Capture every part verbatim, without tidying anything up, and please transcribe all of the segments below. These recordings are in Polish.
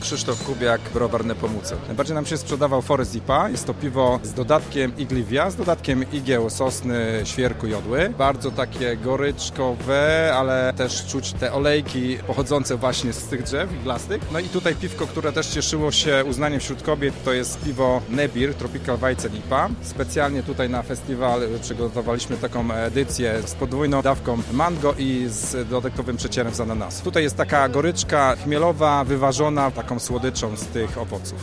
Krzysztof Kubiak, browar Nepomucen. Najbardziej nam się sprzedawał Forest I P A. Jest to piwo z dodatkiem igliwia, z dodatkiem igieł sosny, świerku, jodły. Bardzo takie goryczkowe, ale też czuć te olejki pochodzące właśnie z tych drzew iglastych. No i tutaj piwko, które też cieszyło się uznaniem wśród kobiet, to jest piwo Nebir Tropical Weizen I P A. Specjalnie tutaj na festiwal przygotowaliśmy taką edycję z podwójną dawką mango i z dodatkowym przecierem z ananasu. Tutaj jest taka goryczka chmielowa, wyważona taką słodyczą z tych owoców.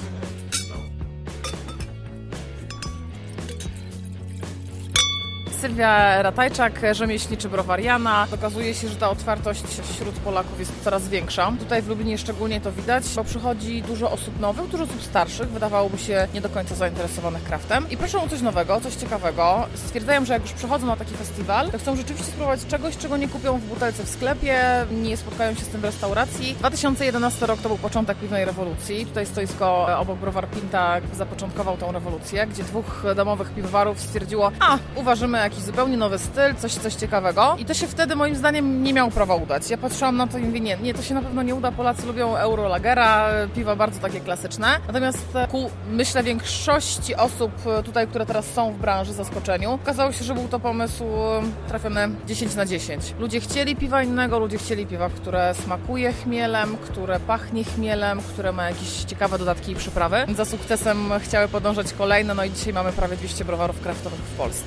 Sylwia Ratajczak, rzemieślniczy browar Jana. Okazuje się, że ta otwartość wśród Polaków jest coraz większa. Tutaj w Lublinie szczególnie to widać, bo przychodzi dużo osób nowych, dużo osób starszych, wydawałoby się nie do końca zainteresowanych craftem. I proszą o coś nowego, coś ciekawego. Stwierdzają, że jak już przychodzą na taki festiwal, to chcą rzeczywiście spróbować czegoś, czego nie kupią w butelce w sklepie, nie spotkają się z tym w restauracji. dwa tysiące jedenasty rok to był początek piwnej rewolucji. Tutaj stoisko obok browar Pinta zapoczątkował tą rewolucję, gdzie dwóch domowych piwowarów stwierdziło, a uważamy jakiś zupełnie nowy styl, coś, coś ciekawego. I to się wtedy moim zdaniem nie miało prawa udać. Ja patrzyłam na to i mówię, nie, nie, to się na pewno nie uda. Polacy lubią Eurolagera, piwa bardzo takie klasyczne. Natomiast ku, myślę, większości osób tutaj, które teraz są w branży, zaskoczeniu, okazało się, że był to pomysł trafiony dziesięć na dziesięć. Ludzie chcieli piwa innego, ludzie chcieli piwa, które smakuje chmielem, które pachnie chmielem, które ma jakieś ciekawe dodatki i przyprawy. Za sukcesem chciały podążać kolejne, no i dzisiaj mamy prawie dwieście browarów craftowych w Polsce.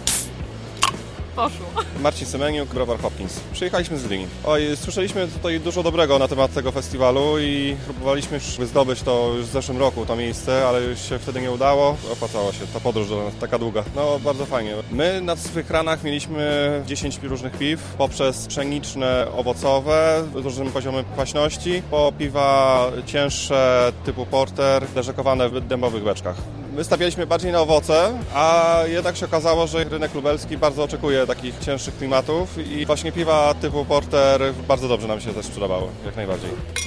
Poszło. Marcin Semeniuk, browar Hopkins. Przyjechaliśmy z Gdyni. Oj, słyszeliśmy tutaj dużo dobrego na temat tego festiwalu i próbowaliśmy już zdobyć to już w zeszłym roku, to miejsce, ale już się wtedy nie udało. Opłacało się ta podróż do nas, taka długa. No, bardzo fajnie. My na swych ranach mieliśmy dziesięć różnych piw, poprzez pszeniczne, owocowe, z różnym poziomem kwaśności, po piwa cięższe typu porter, leżakowane w dębowych beczkach. My stawialiśmy bardziej na owoce, a jednak się okazało, że rynek lubelski bardzo oczekuje takich cięższych klimatów i właśnie piwa typu porter bardzo dobrze nam się też sprzedawały, jak najbardziej.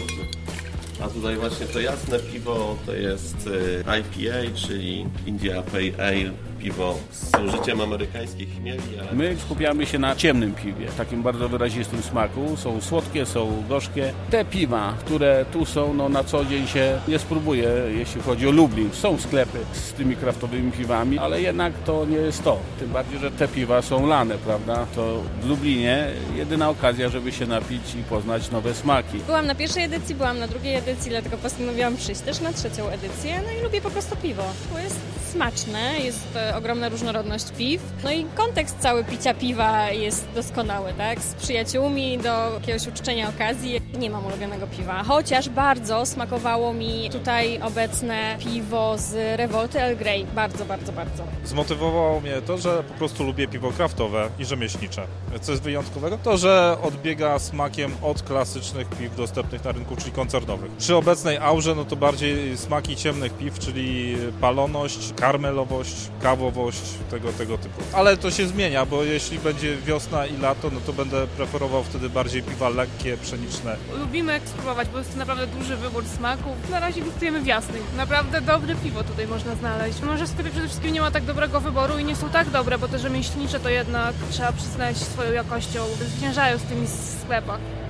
A tutaj właśnie to jasne piwo to jest I P A, czyli India Pale Ale, piwo z użyciem amerykańskich chmieli. Ale... My skupiamy się na ciemnym piwie, takim bardzo wyrazistym smaku. Są słodkie, są gorzkie. Te piwa, które tu są, no na co dzień się nie spróbuje, jeśli chodzi o Lublin. Są sklepy z tymi kraftowymi piwami, ale jednak to nie jest to. Tym bardziej, że te piwa są lane, prawda? To w Lublinie jedyna okazja, żeby się napić i poznać nowe smaki. Byłam na pierwszej edycji, byłam na drugiej edycji, dlatego postanowiłam przyjść też na trzecią edycję. No i lubię po prostu piwo. Bo jest smaczne, jest ogromna różnorodność piw. No i kontekst cały picia piwa jest doskonały, tak? Z przyjaciółmi do jakiegoś uczczenia okazji. Nie mam ulubionego piwa, chociaż bardzo smakowało mi tutaj obecne piwo z rewolty Earl Grey. Bardzo, bardzo, bardzo. Zmotywowało mnie to, że po prostu lubię piwo kraftowe i rzemieślnicze. Co jest wyjątkowego? To, że odbiega smakiem od klasycznych piw dostępnych na rynku, czyli koncernowych. Przy obecnej aurze, no to bardziej smaki ciemnych piw, czyli paloność, karmelowość, kawowość, tego, tego typu. Ale to się zmienia, bo jeśli będzie wiosna i lato, no to będę preferował wtedy bardziej piwa lekkie, pszeniczne. Lubimy spróbować, bo jest to naprawdę duży wybór smaków. Na razie gustujemy w jasnych. Naprawdę dobre piwo tutaj można znaleźć. Może w sklepie przede wszystkim nie ma tak dobrego wyboru i nie są tak dobre, bo te rzemieślnicze to jednak trzeba przyznać swoją jakością. Zwyciężają z tymi sklepach.